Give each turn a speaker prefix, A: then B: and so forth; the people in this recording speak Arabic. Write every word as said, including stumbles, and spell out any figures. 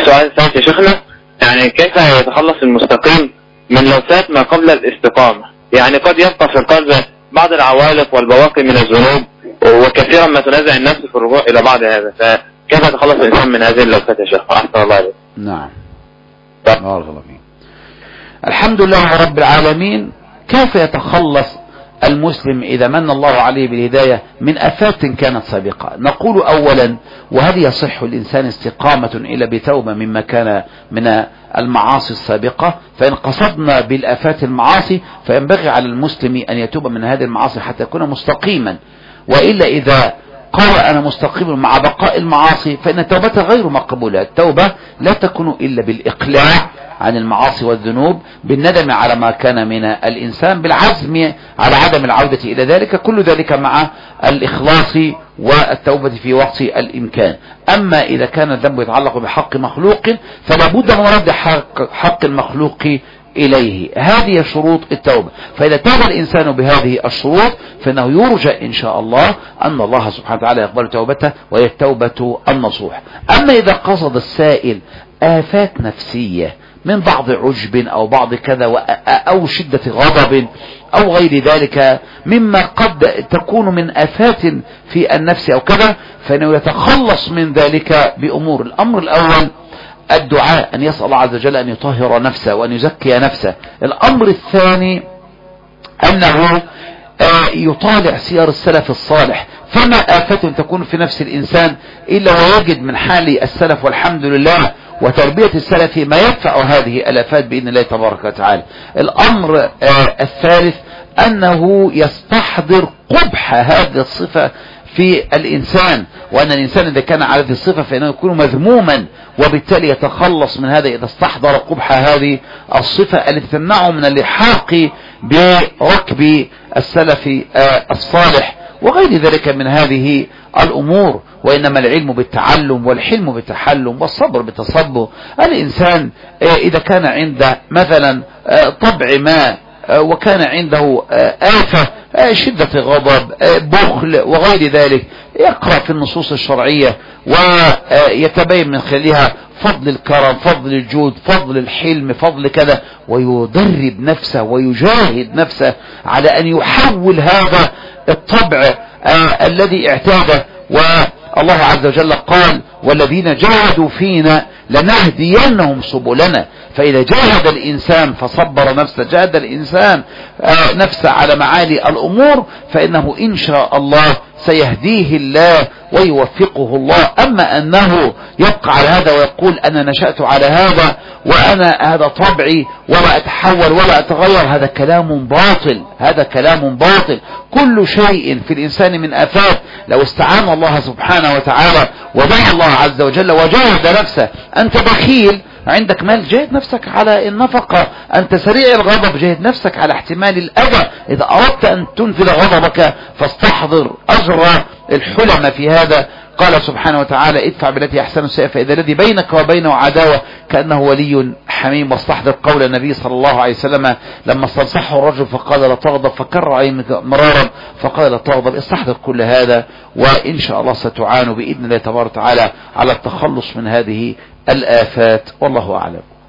A: سؤال ثالث يا شيخنا، يعني كيف يتخلص المستقيم من لوثات ما قبل الاستقامة؟ يعني قد يبقى في القلب بعض العوالق والبواقي من الذنوب، وكثيرا ما تنازع النفس في الرجوع الى بعض هذا، فكيف يتخلص الانسان من هذه اللوثات يا شيخ؟ احسن الله عليك.
B: نعم. بارك الله فيك. الحمد لله رب العالمين. كيف يتخلص المسلم إذا من الله عليه بالهداية من آفات كانت سابقة؟ نقول أولا، وهذه يصح الإنسان استقامة إلى بتوبة مما كان من المعاصي السابقة، فإن قصدنا بالآفات المعاصي فينبغي على المسلم أن يتوب من هذه المعاصي حتى يكون مستقيما، وإلا إذا قال أنا مستقيم مع بقاء المعاصي فإن التوبة غير مقبولة. التوبة لا تكون إلا بالإقلاع عن المعاصي والذنوب، بالندم على ما كان من الإنسان، بالعزم على عدم العودة إلى ذلك، كل ذلك مع الإخلاص والتوبة في وقت الإمكان. أما إذا كان الذنب يتعلق بحق مخلوق فلا بد من رد حق, حق المخلوق إليه. هذه شروط التوبة. فإذا تاب الإنسان بهذه الشروط فإنه يرجى إن شاء الله أن الله سبحانه وتعالى يقبل توبته، وهي التوبة النصوح. أما إذا قصد السائل آفات نفسية من بعض عجب أو بعض كذا أو شدة غضب أو غير ذلك مما قد تكون من آفات في النفس أو كذا، فإنه يتخلص من ذلك بأمور. الأمر الأول الدعاء، أن يسأل الله عز وجل أن يطهر نفسه وأن يزكي نفسه. الأمر الثاني أنه يطالع سير السلف الصالح، فما آفة تكون في نفس الإنسان إلا ويجد من حال السلف والحمد لله وتربية السلف ما يدفع هذه الآفات بإذن الله تبارك وتعالى. الأمر الثالث أنه يستحضر قبح هذه الصفة في الإنسان، وأن الإنسان إذا كان على هذه الصفة فإنه يكون مذموما، وبالتالي يتخلص من هذا إذا استحضر قبح هذه الصفة التي تمنعه من اللحاق بركب السلف الصالح وغير ذلك من هذه الأمور. وإنما العلم بالتعلم والحلم بالتحلم والصبر بالتصبر. الإنسان إذا كان عنده مثلا طبع ما وكان عنده آفة شدة غضب بخل وغير ذلك، يقرأ في النصوص الشرعية ويتبين من خلالها فضل الكرم، فضل الجود، فضل الحلم، فضل كذا، ويدرب نفسه ويجاهد نفسه على أن يحول هذا الطبع آه الذي اعتاده. والله عز وجل قال والذين جاهدوا فينا لنهدينهم سبلنا. فإذا جاهد الإنسان فصبر نفسه، جاهد الإنسان آه نفسه على معالي الأمور، فإنه إن شاء الله سيهديه الله ويوفقه الله. أما أنه يبقى على هذا ويقول أنا نشأت على هذا وأنا هذا طبعي ولا أتحول ولا أتغير، هذا كلام باطل، هذا كلام باطل. كل شيء في الإنسان من آفات لو استعان الله سبحانه وتعالى ودعا الله عز وجل وجاهد نفسه. أنت بخيل عندك مال، جاهد نفسك على النفقة. أنت سريع الغضب، جاهد نفسك على احتمال الأذى. إذا أردت أن تنفذ غضبك فاستحضر أجر الحلم في هذا. قال سبحانه وتعالى ادفع بالتي أحسن السيئة فإذا الذي بينك وبينه عداوة كأنه ولي حميم. واستحضر قول النبي صلى الله عليه وسلم لما استنصحه الرجل فقال لا تغضب، فكر عليه مرارا فقال لا تغضب. استحضر كل هذا وإن شاء الله ستعان بإذن الله تبارك وتعالى على التخلص من هذه الآفات، والله أعلم.